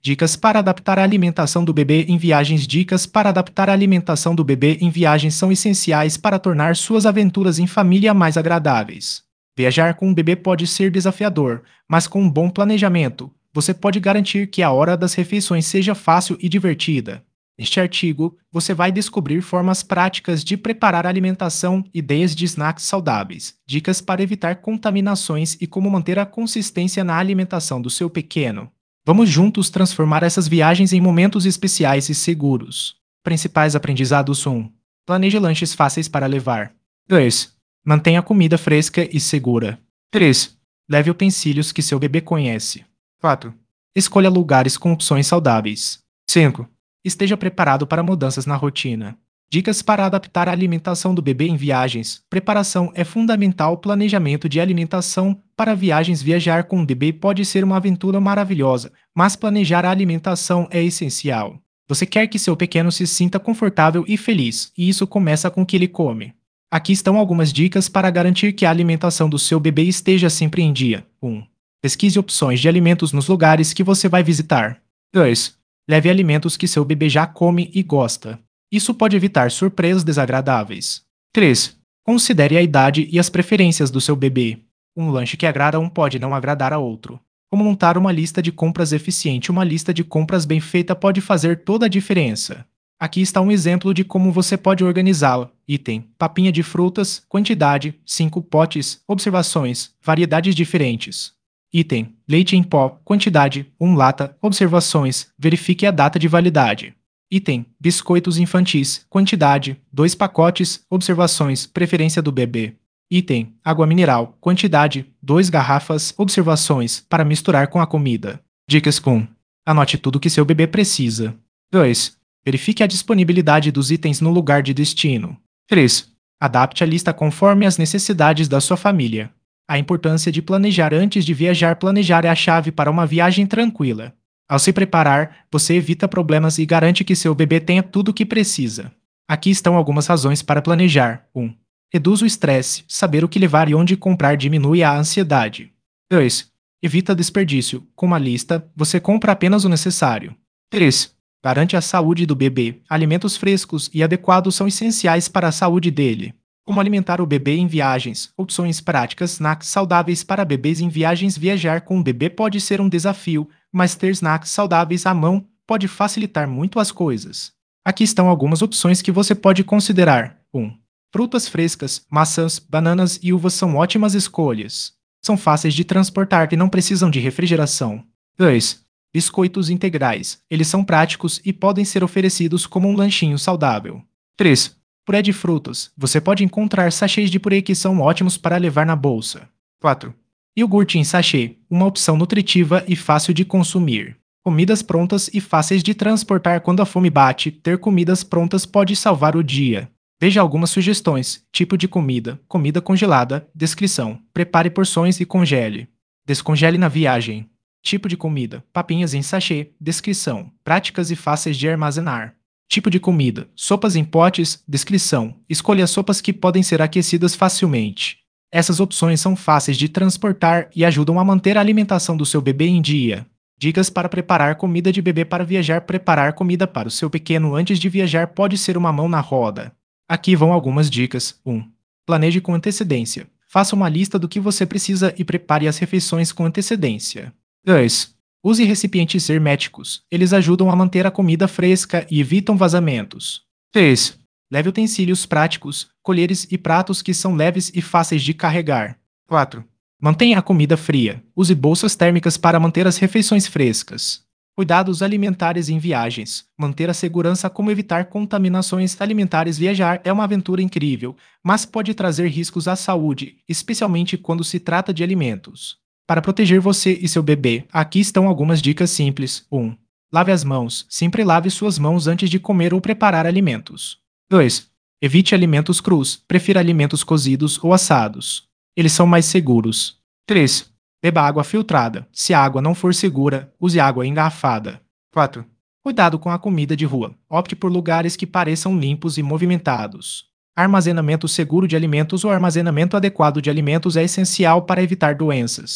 Dicas para adaptar a alimentação do bebê em viagens. Dicas para adaptar a alimentação do bebê em viagens são essenciais para tornar suas aventuras em família mais agradáveis. Viajar com um bebê pode ser desafiador, mas com um bom planejamento, você pode garantir que a hora das refeições seja fácil e divertida. Neste artigo, você vai descobrir formas práticas de preparar a alimentação, ideias de snacks saudáveis, dicas para evitar contaminações e como manter a consistência na alimentação do seu pequeno. Vamos juntos transformar essas viagens em momentos especiais e seguros. Principais aprendizados: 1. Planeje lanches fáceis para levar. 2. Mantenha a comida fresca e segura. 3. Leve utensílios que seu bebê conhece. 4. Escolha lugares com opções saudáveis. 5. Esteja preparado para mudanças na rotina. Dicas para adaptar a alimentação do bebê em viagens. Preparação é fundamental. Planejamento de alimentação para viagens. Viajar com um bebê pode ser uma aventura maravilhosa, mas planejar a alimentação é essencial. Você quer que seu pequeno se sinta confortável e feliz, e isso começa com o que ele come. Aqui estão algumas dicas para garantir que a alimentação do seu bebê esteja sempre em dia. 1. Pesquise opções de alimentos nos lugares que você vai visitar. 2. Leve alimentos que seu bebê já come e gosta. Isso pode evitar surpresas desagradáveis. 3. Considere a idade e as preferências do seu bebê. Um lanche que agrada a um pode não agradar a outro. Como montar uma lista de compras eficiente? Uma lista de compras bem feita pode fazer toda a diferença. Aqui está um exemplo de como você pode organizá-la. Item: papinha de frutas, quantidade, 5 potes, observações, variedades diferentes. Item: leite em pó, quantidade, 1 lata, observações, verifique a data de validade. Item: biscoitos infantis, quantidade, 2 pacotes, observações, preferência do bebê. Item: água mineral, quantidade, 2 garrafas, observações, para misturar com a comida. Dicas com: anote tudo que seu bebê precisa. 2. Verifique a disponibilidade dos itens no lugar de destino. 3. Adapte a lista conforme as necessidades da sua família. A importância de planejar antes de viajar. Planejar é a chave para uma viagem tranquila. Ao se preparar, você evita problemas e garante que seu bebê tenha tudo o que precisa. Aqui estão algumas razões para planejar. 1. Reduz o estresse. Saber o que levar e onde comprar diminui a ansiedade. 2. Evita desperdício. Com uma lista, você compra apenas o necessário. 3. Garante a saúde do bebê. Alimentos frescos e adequados são essenciais para a saúde dele. Como alimentar o bebê em viagens? Opções práticas. Snacks saudáveis para bebês em viagens. Viajar com um bebê pode ser um desafio, mas ter snacks saudáveis à mão pode facilitar muito as coisas. Aqui estão algumas opções que você pode considerar. 1. Frutas frescas, maçãs, bananas e uvas são ótimas escolhas. São fáceis de transportar e não precisam de refrigeração. 2. Biscoitos integrais. Eles são práticos e podem ser oferecidos como um lanchinho saudável. 3. Purê de frutas. Você pode encontrar sachês de purê que são ótimos para levar na bolsa. 4. Iogurte em sachê. Uma opção nutritiva e fácil de consumir. Comidas prontas e fáceis de transportar. Quando a fome bate, ter comidas prontas pode salvar o dia. Veja algumas sugestões. Tipo de comida. Comida congelada. Descrição: prepare porções e congele. Descongele na viagem. Tipo de comida: papinhas em sachê. Descrição: práticas e fáceis de armazenar. Tipo de comida: sopas em potes. Descrição: escolha sopas que podem ser aquecidas facilmente. Essas opções são fáceis de transportar e ajudam a manter a alimentação do seu bebê em dia. Dicas para preparar comida de bebê para viajar. Preparar comida para o seu pequeno antes de viajar pode ser uma mão na roda. Aqui vão algumas dicas. 1. Planeje com antecedência. Faça uma lista do que você precisa e prepare as refeições com antecedência. 2. Use recipientes herméticos. Eles ajudam a manter a comida fresca e evitam vazamentos. 3. Leve utensílios práticos, colheres e pratos que são leves e fáceis de carregar. 4. Mantenha a comida fria. Use bolsas térmicas para manter as refeições frescas. Cuidados alimentares em viagens. Manter a segurança. Como evitar contaminações alimentares. Viajar é uma aventura incrível, mas pode trazer riscos à saúde, especialmente quando se trata de alimentos. Para proteger você e seu bebê, aqui estão algumas dicas simples. 1. Lave as mãos. Sempre lave suas mãos antes de comer ou preparar alimentos. 2. Evite alimentos crus. Prefira alimentos cozidos ou assados. Eles são mais seguros. 3. Beba água filtrada. Se a água não for segura, use água engarrafada. 4. Cuidado com a comida de rua. Opte por lugares que pareçam limpos e movimentados. Armazenamento seguro de alimentos. O armazenamento adequado de alimentos é essencial para evitar doenças.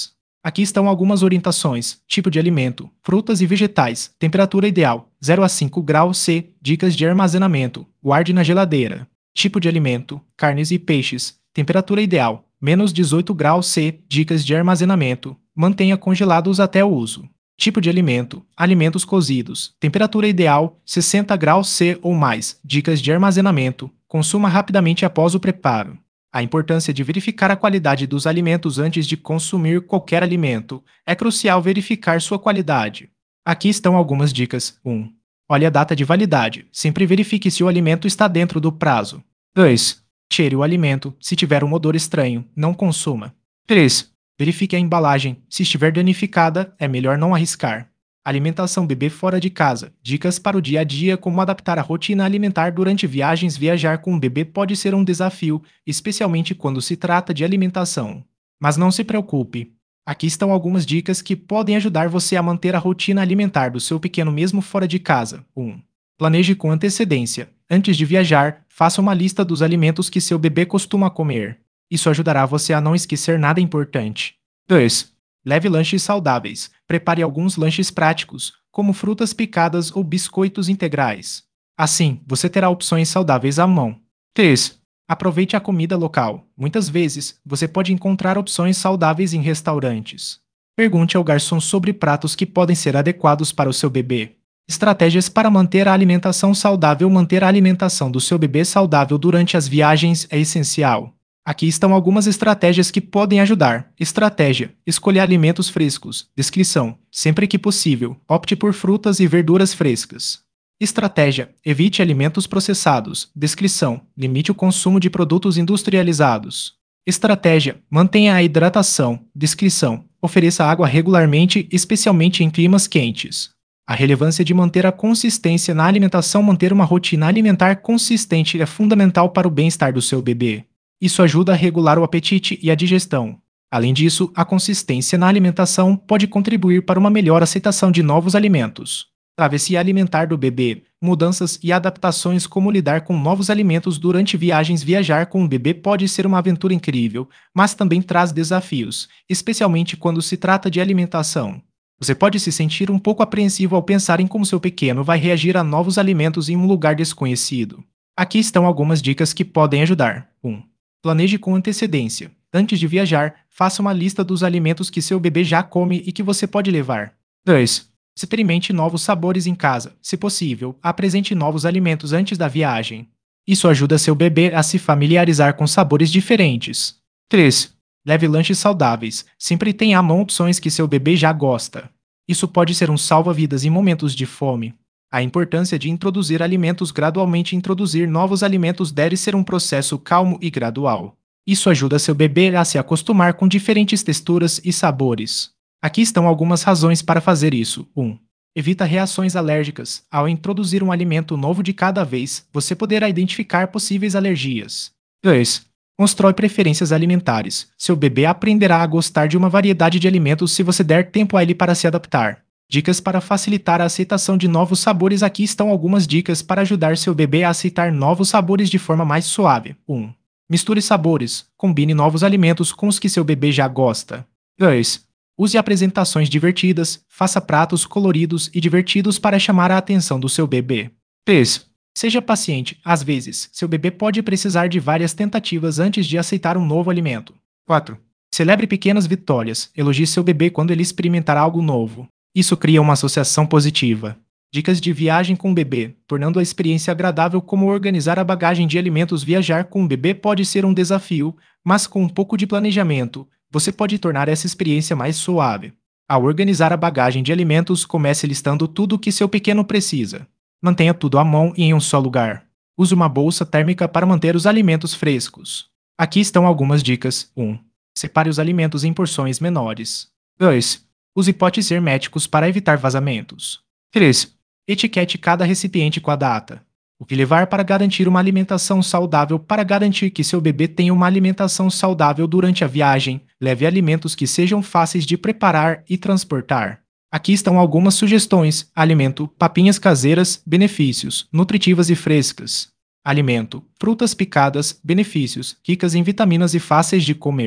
Aqui estão algumas orientações: tipo de alimento, frutas e vegetais, temperatura ideal, 0 a 5 graus C, dicas de armazenamento, guarde na geladeira. Tipo de alimento, carnes e peixes, temperatura ideal, menos 18 graus C, dicas de armazenamento, mantenha congelados até o uso. Tipo de alimento, alimentos cozidos, temperatura ideal, 60 graus C ou mais, dicas de armazenamento, consuma rapidamente após o preparo. A importância de verificar a qualidade dos alimentos antes de consumir qualquer alimento. É crucial verificar sua qualidade. Aqui estão algumas dicas. 1. Olhe a data de validade. Sempre verifique se o alimento está dentro do prazo. 2. Cheire o alimento. Se tiver um odor estranho, não consuma. 3. Verifique a embalagem. Se estiver danificada, é melhor não arriscar. Alimentação bebê fora de casa. Dicas para o dia a dia: como adaptar a rotina alimentar durante viagens. Viajar com um bebê pode ser um desafio, especialmente quando se trata de alimentação. Mas não se preocupe. Aqui estão algumas dicas que podem ajudar você a manter a rotina alimentar do seu pequeno mesmo fora de casa. 1. Planeje com antecedência. Antes de viajar, faça uma lista dos alimentos que seu bebê costuma comer. Isso ajudará você a não esquecer nada importante. 2. Leve lanches saudáveis. Prepare alguns lanches práticos, como frutas picadas ou biscoitos integrais. Assim, você terá opções saudáveis à mão. 3. Aproveite a comida local. Muitas vezes, você pode encontrar opções saudáveis em restaurantes. Pergunte ao garçom sobre pratos que podem ser adequados para o seu bebê. Estratégias para manter a alimentação saudável. Manter a alimentação do seu bebê saudável durante as viagens é essencial. Aqui estão algumas estratégias que podem ajudar. Estratégia: escolher alimentos frescos. Descrição: sempre que possível, opte por frutas e verduras frescas. Estratégia: evite alimentos processados. Descrição: limite o consumo de produtos industrializados. Estratégia: mantenha a hidratação. Descrição: ofereça água regularmente, especialmente em climas quentes. A relevância de manter a consistência na alimentação. Manter uma rotina alimentar consistente é fundamental para o bem-estar do seu bebê. Isso ajuda a regular o apetite e a digestão. Além disso, a consistência na alimentação pode contribuir para uma melhor aceitação de novos alimentos. Travessia alimentar do bebê. Mudanças e adaptações: como lidar com novos alimentos durante viagens. Viajar com um bebê pode ser uma aventura incrível, mas também traz desafios, especialmente quando se trata de alimentação. Você pode se sentir um pouco apreensivo ao pensar em como seu pequeno vai reagir a novos alimentos em um lugar desconhecido. Aqui estão algumas dicas que podem ajudar. 1. Planeje com antecedência. Antes de viajar, faça uma lista dos alimentos que seu bebê já come e que você pode levar. 2. Experimente novos sabores em casa. Se possível, apresente novos alimentos antes da viagem. Isso ajuda seu bebê a se familiarizar com sabores diferentes. 3. Leve lanches saudáveis. Sempre tenha à mão opções que seu bebê já gosta. Isso pode ser um salva-vidas em momentos de fome. A importância de introduzir alimentos gradualmente. Introduzir novos alimentos deve ser um processo calmo e gradual. Isso ajuda seu bebê a se acostumar com diferentes texturas e sabores. Aqui estão algumas razões para fazer isso. 1. Evita reações alérgicas. Ao introduzir um alimento novo de cada vez, você poderá identificar possíveis alergias. 2. Constrói preferências alimentares. Seu bebê aprenderá a gostar de uma variedade de alimentos se você der tempo a ele para se adaptar. Dicas para facilitar a aceitação de novos sabores. Aqui estão algumas dicas para ajudar seu bebê a aceitar novos sabores de forma mais suave. 1. Misture sabores. Combine novos alimentos com os que seu bebê já gosta. 2. Use apresentações divertidas. Faça pratos coloridos e divertidos para chamar a atenção do seu bebê. 3. Seja paciente. Às vezes, seu bebê pode precisar de várias tentativas antes de aceitar um novo alimento. 4. Celebre pequenas vitórias. Elogie seu bebê quando ele experimentar algo novo. Isso cria uma associação positiva. Dicas de viagem com o bebê, tornando a experiência agradável. Como organizar a bagagem de alimentos. Viajar com o bebê pode ser um desafio, mas com um pouco de planejamento, você pode tornar essa experiência mais suave. Ao organizar a bagagem de alimentos, comece listando tudo o que seu pequeno precisa. Mantenha tudo à mão e em um só lugar. Use uma bolsa térmica para manter os alimentos frescos. Aqui estão algumas dicas. 1. Separe os alimentos em porções menores. 2. Use potes herméticos para evitar vazamentos. 3. Etiquete cada recipiente com a data. O que levar para garantir uma alimentação saudável. Para garantir que seu bebê tenha uma alimentação saudável durante a viagem, leve alimentos que sejam fáceis de preparar e transportar. Aqui estão algumas sugestões. Alimento: papinhas caseiras, benefícios: nutritivas e frescas. Alimento: frutas picadas, benefícios: ricas em vitaminas e fáceis de comer.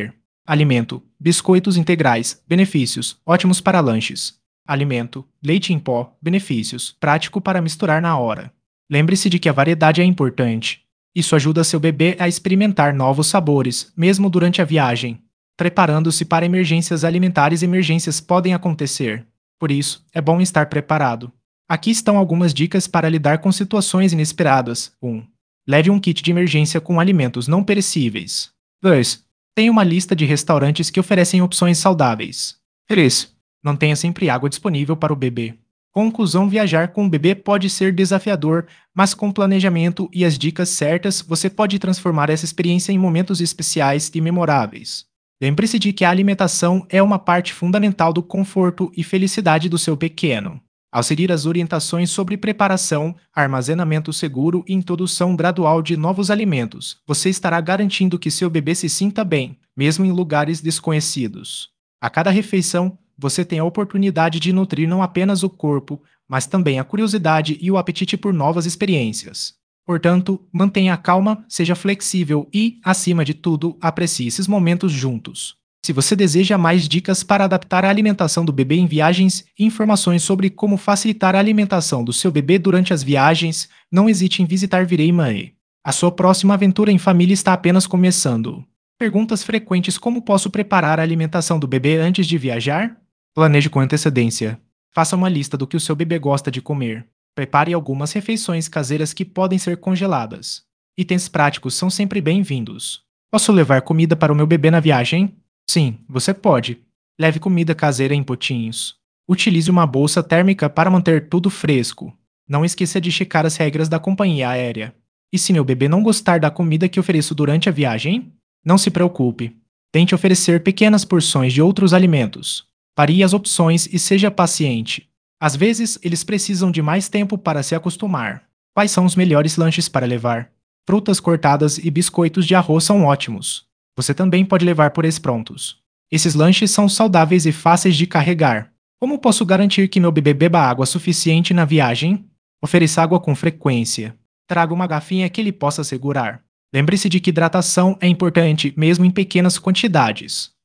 Alimento: biscoitos integrais, benefícios, ótimos para lanches. Alimento: leite em pó, benefícios, prático para misturar na hora. Lembre-se de que a variedade é importante. Isso ajuda seu bebê a experimentar novos sabores, mesmo durante a viagem. Preparando-se para emergências alimentares, emergências podem acontecer. Por isso, é bom estar preparado. Aqui estão algumas dicas para lidar com situações inesperadas. 1. Leve um kit de emergência com alimentos não perecíveis. 2. Tenha uma lista de restaurantes que oferecem opções saudáveis. 3. Mantenha sempre água disponível para o bebê. Conclusão: viajar com o bebê pode ser desafiador, mas com planejamento e as dicas certas, você pode transformar essa experiência em momentos especiais e memoráveis. Lembre-se de que a alimentação é uma parte fundamental do conforto e felicidade do seu pequeno. Ao seguir as orientações sobre preparação, armazenamento seguro e introdução gradual de novos alimentos, você estará garantindo que seu bebê se sinta bem, mesmo em lugares desconhecidos. A cada refeição, você tem a oportunidade de nutrir não apenas o corpo, mas também a curiosidade e o apetite por novas experiências. Portanto, mantenha calma, seja flexível e, acima de tudo, aprecie esses momentos juntos. Se você deseja mais dicas para adaptar a alimentação do bebê em viagens e informações sobre como facilitar a alimentação do seu bebê durante as viagens, não hesite em visitar Virei Mãe. A sua próxima aventura em família está apenas começando. Perguntas frequentes: como posso preparar a alimentação do bebê antes de viajar? Planeje com antecedência. Faça uma lista do que o seu bebê gosta de comer. Prepare algumas refeições caseiras que podem ser congeladas. Itens práticos são sempre bem-vindos. Posso levar comida para o meu bebê na viagem? Sim, você pode. Leve comida caseira em potinhos. Utilize uma bolsa térmica para manter tudo fresco. Não esqueça de checar as regras da companhia aérea. E se meu bebê não gostar da comida que ofereço durante a viagem? Não se preocupe. Tente oferecer pequenas porções de outros alimentos. Varie as opções e seja paciente. Às vezes, eles precisam de mais tempo para se acostumar. Quais são os melhores lanches para levar? Frutas cortadas e biscoitos de arroz são ótimos. Você também pode levar purês prontos. Esses lanches são saudáveis e fáceis de carregar. Como posso garantir que meu bebê beba água suficiente na viagem? Ofereça água com frequência. Traga uma garrafinha que ele possa segurar. Lembre-se de que hidratação é importante, mesmo em pequenas quantidades.